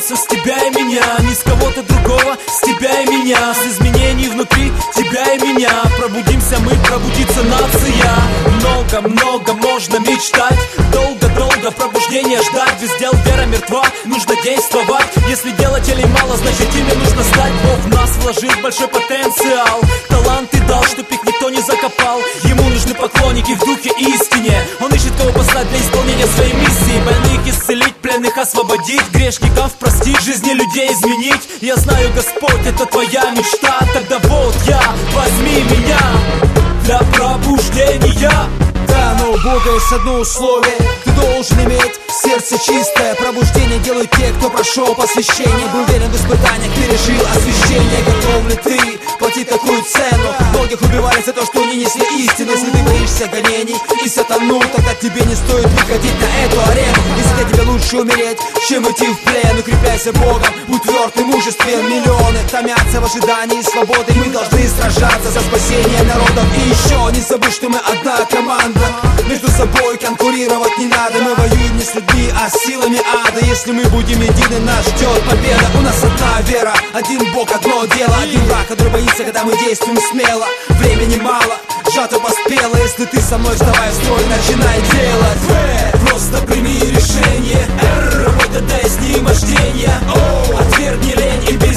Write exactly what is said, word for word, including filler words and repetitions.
начинается с тебя и меня, не с кого-то другого, с тебя и меня, с изменений внутри тебя и меня. Пробудимся мы, пробудится нация. Много-много можно мечтать, долго-долго пробуждения ждать. Без дел вера мертва, нужно действовать. Если делать или мало, значит ими нужно стать. Бог в нас вложил большой потенциал, таланты дал, чтоб их никто не закопал. Ему нужны поклонники в духе истине. Он ищет кого послать для исполнения своей миссии. Больных исцелить, пленных освободить, грешников простить, жизни людей изменить. Я знаю, Господь, это твоя мечта. Тогда вот я, возьми меня для пробуждения. Да, но у Бога есть одно условие: ты должен иметь сердце чистое. Пробуждение делают те, кто прошел посвящение, был верен в испытаниях, пережил освящение. Готов ли ты платить такую цену? Многих убивали за то, что они несли истину. Если ты боишься гонений и сатану, тогда тебе не стоит выходить на эту арену. Если для тебя лучше умереть, чем идти в плен. Укрепляйся Богом, будь тверд и мужествен. Миллионы томятся в ожидании свободы. Мы должны сражаться за спасение народов. И еще не забудь, что мы одна команда. Между собой конкурировать не надо. Мы воюем не с людьми, а с силами ада. Если мы будем едины, нас ждет победа. У нас одна вера, один Бог, одно дело. Один враг, который боится, когда мы действуем смело. Времени мало, жатва поспела. Если ты со мной, вставай в строй, начинай делать. В, просто прими решение. Р, работа дай с ним вождения. О, отвергни лень и